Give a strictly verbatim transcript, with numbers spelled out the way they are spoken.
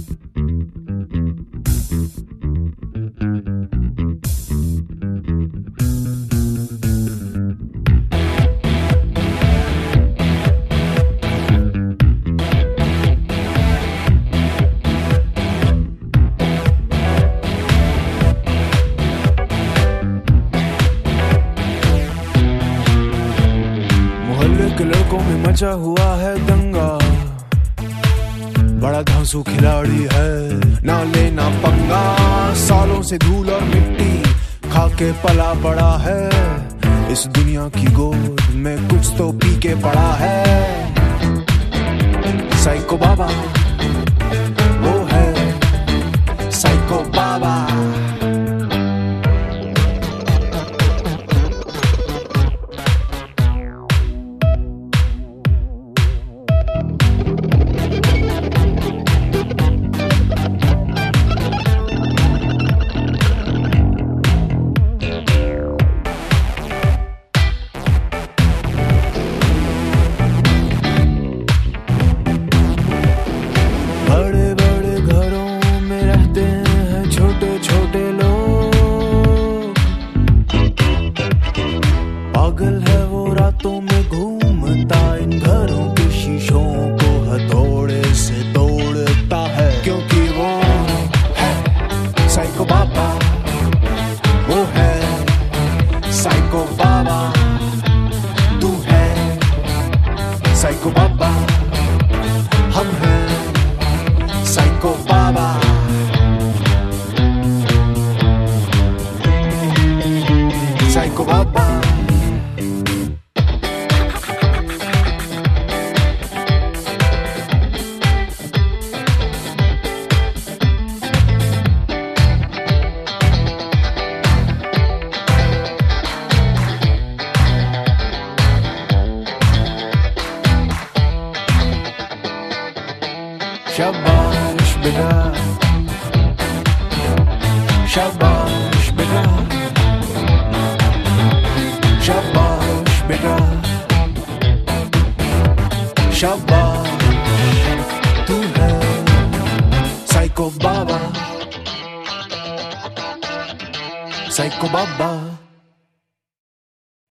के लड़कों में मचा हुआ है दंगा, बड़ा धांसू खिलाड़ी है, ना लेना पंगा। सालों से धूल और मिट्टी खा के पला पड़ा है, इस दुनिया की गोद में कुछ तो पी के पड़ा है। साइको बाबा वो है साइको बाबा। पागल है वो रातों में घूमता, इन घरों के शीशों को हथौड़े से तोड़ता है, क्योंकि वो है साइको बाबा। वो है साइको बाबा। तू है साइको बाबा। हम हैं साइको बाबा। साइको बाबा। शाबाश बेटा, शाबाश बेटा, शाबाश बेटा, शाबाश। तू है साइको बाबा। साइको बाबा।